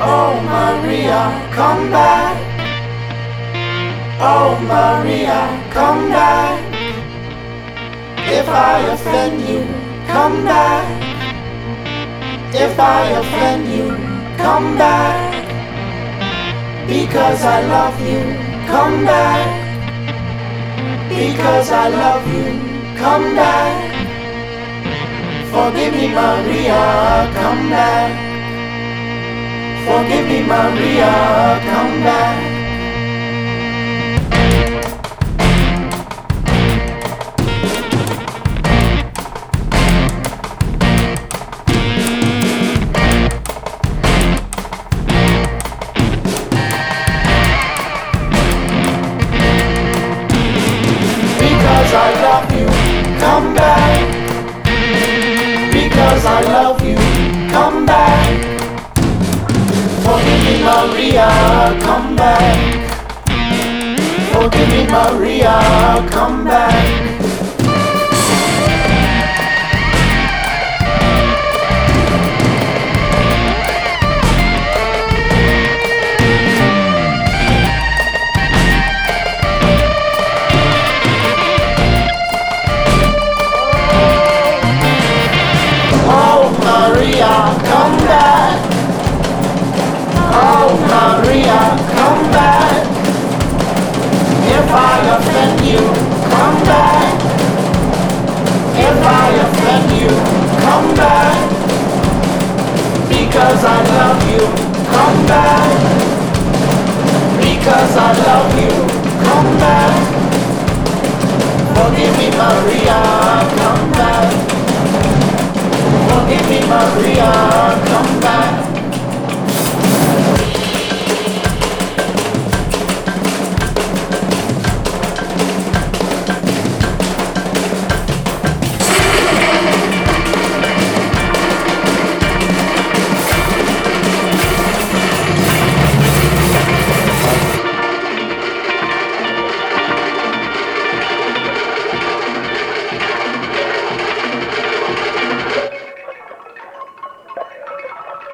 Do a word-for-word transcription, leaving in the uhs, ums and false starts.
Oh Maria, come back. Oh Maria, come back. If I offend you, come back. If I offend you, come back. Because I love you, come back. Because I love you, come back. Forgive me, Maria, come back. Forgive me, Maria, come back. Because I love you, come back. Because I love you, come back. Forgive me, Maria, come back. Forgive me, Maria, come back. Maria, come back. Oh Maria, come back. If I offend you, come back. If I offend you, come back. Because I love you, come back. Because I love you, come back. Forgive me, Maria, come back. Forgive me, Maria.